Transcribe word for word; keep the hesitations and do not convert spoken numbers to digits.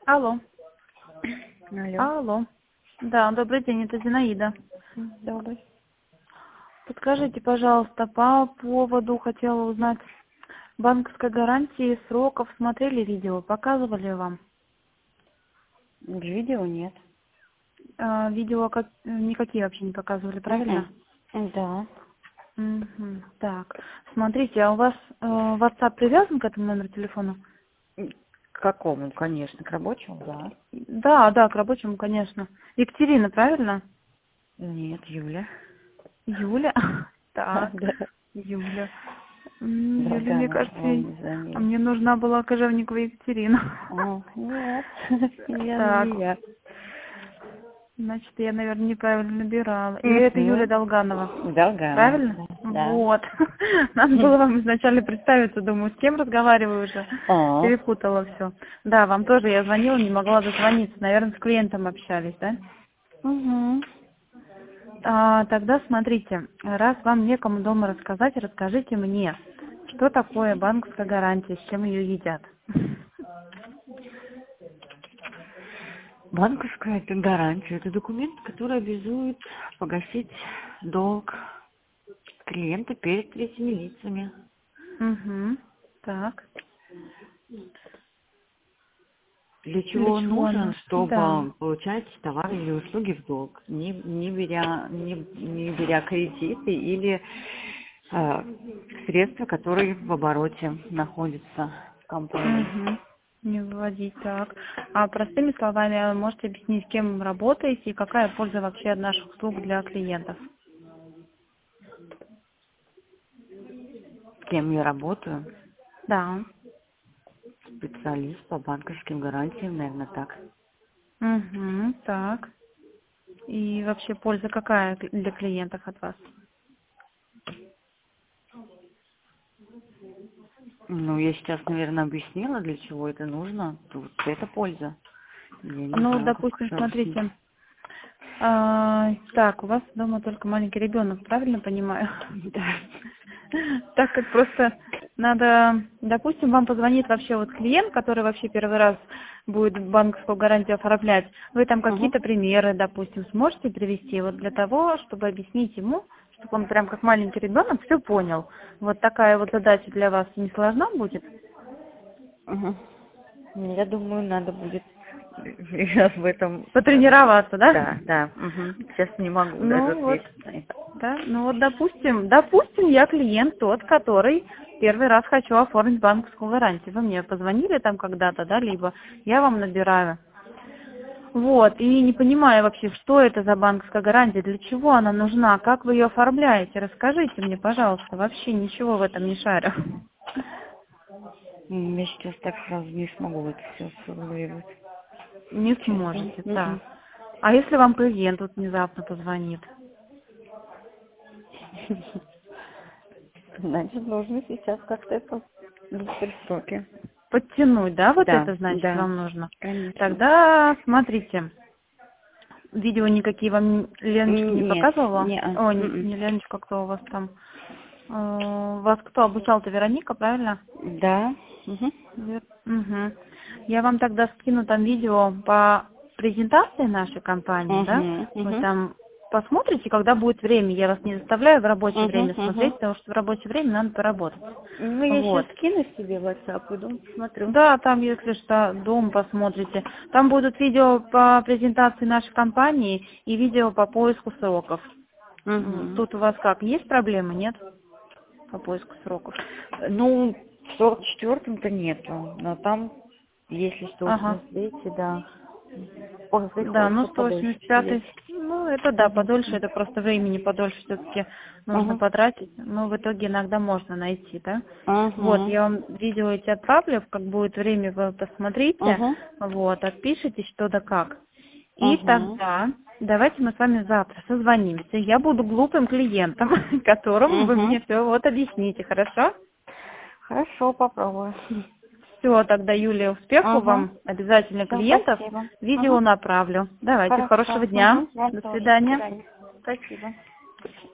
Алло. Алло. Алло. Да, добрый день, это Зинаида. Добрый. Подскажите, пожалуйста, по поводу, хотела узнать, банковской гарантии сроков. Смотрели видео, показывали вам? Видео нет. А, видео как, никакие вообще не показывали, правильно? Мгм. Да. Мгм. Так, смотрите, а у вас э, WhatsApp привязан к этому номеру телефона? К какому? Конечно, к рабочему, да. Да, да, к рабочему, конечно. Екатерина, правильно? Нет, Юля. Юля? Так, Да. Юля. М, Юля, мне Долганова, кажется, вам и- не а звонили. мне нужна была Кожевникова Екатерина. А, нет, я Так, не я. значит, я, наверное, неправильно набирала. Или это Юля Мгм. Долганова? Долганова, Правильно? да. Да. Вот. Надо было вам изначально представиться, думаю, с кем разговариваю уже. А, Перепутала все. Да, вам тоже я звонила, не могла дозвониться. Наверное, с клиентом общались, да? угу. А, тогда смотрите, раз вам некому дома рассказать, расскажите мне, что такое банковская гарантия, с чем ее едят. Банковская это гарантия. Это документ, который обязует погасить долг клиента перед третьими лицами. Угу. Так. Для Для чего он чего нужен, она? Да. чтобы получать товары или услуги в долг, не, не, беря, не, не беря кредиты или э, средства, которые в обороте находятся в компании. Угу. Не выводить так. А простыми словами, можете объяснить, с кем работаете и какая польза вообще от наших услуг для клиентов? С кем я работаю? Да. Специалист по банковским гарантиям, наверное, так. Угу. Так. И вообще польза какая для клиентов от вас? Ну, я сейчас, наверное, объяснила, для чего это нужно. Тут это польза. Я не Ну, знаю, как допустим, еще объяснить. смотрите, а, так, у вас дома только маленький ребенок, правильно понимаю? Да. Так как просто надо, допустим, вам позвонит вообще вот клиент, который вообще первый раз будет банковскую гарантию оформлять, вы там Угу. какие-то примеры, допустим, сможете привести вот для того, чтобы объяснить ему, чтобы он прям как маленький ребенок все понял. Вот такая вот задача для вас не сложна будет? Угу. Я думаю, надо будет сейчас в этом... э, Потренироваться, да? Да, да. Угу. Сейчас не могу даже Ну вот, ответить на это. да, ну вот допустим, допустим, я клиент тот, который первый раз хочу оформить банковскую гарантию. Вы мне позвонили там когда-то, да, либо я вам набираю. Вот, и не понимаю вообще, что это за банковская гарантия, для чего она нужна, как вы ее оформляете, расскажите мне, пожалуйста, вообще ничего в этом не шарю. М, Я сейчас так сразу не смогу это все сформулировать. Не Честно. сможете, так. Мгм. А если вам клиент вот внезапно позвонит? Значит, нужно сейчас как-то это быстрые сроки. Подтянуть, да, вот Да, это значит да, вам нужно? конечно. Тогда смотрите. Видео никакие вам Леночка не М, Нет, показывала? не, О, не м-м. не Леночка, кто у вас там? Э, Вас кто обучал-то? Вероника, правильно? Да. Угу. Вер- Мгм. Я вам тогда скину там видео по презентации нашей компании, да? Угу. Вы Угу. там посмотрите, когда будет время. Я вас не заставляю в рабочее Угу. время смотреть, Угу. потому что в рабочее время надо поработать. Ну, я сейчас Вот. скину себе в WhatsApp, иду, посмотрю. Да, там, если что, дом посмотрите. Там будут видео по презентации нашей компании и видео по поиску сроков. М, Угу. Тут у вас как, есть проблемы, нет? По поиску сроков? Ну, в сорок четвёртом-то нету, но там, если сто Ага. восемьдесят третий, да, он Да, ну приходится сто подольше восемьдесят сидеть. пятый, ну это да, Угу. подольше, это просто времени подольше все-таки нужно Угу. потратить, но в итоге иногда можно найти, да? Вот, Угу. я вам видео эти отправлю, как будет время, вы посмотрите, Угу. вот, отпишитесь, что да как. И Угу. тогда давайте мы с вами завтра созвонимся. Я буду глупым клиентом, которому вы Угу. мне все вот объясните, хорошо? Хорошо, попробую. Все, тогда, Юлия, успехов Угу. вам, обязательно Все, клиентов. спасибо. Видео Угу. направлю. Давайте, Хорошо. хорошего дня. Угу. Вам До тоже. До свидания. свидания. Спасибо.